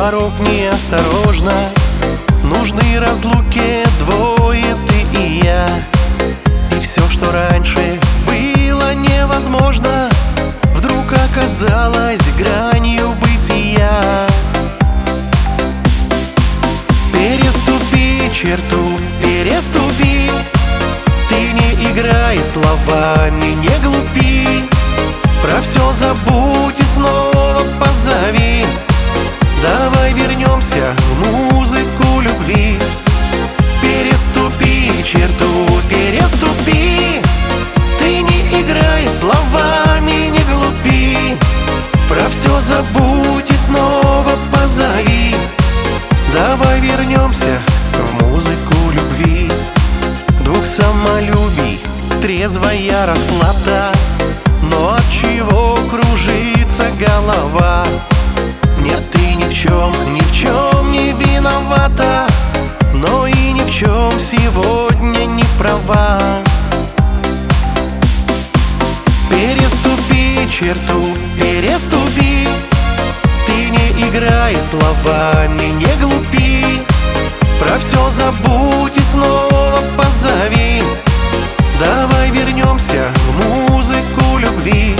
порог неосторожно. Нужны разлуки двое, ты и я. И все, что раньше было невозможно, вдруг оказалось гранью бытия. Переступи черту, переступи. Ты не играй словами, не глупи. Про все забудь и снова позови. Давай вернемся в музыку любви. Переступи черту, переступи. Ты не играй словами, не глупи. Про все забудь и снова позови. Давай вернемся в музыку любви. Двух самолюбий трезвая расплата. Но от чего кружится голова? Нет, ты ни в чем не виновата, но и ни в чем сегодня не права. Переступи черту, переступи. Ты не играй словами, не глупи. Про все забудь и снова позови. Давай вернемся в музыку любви.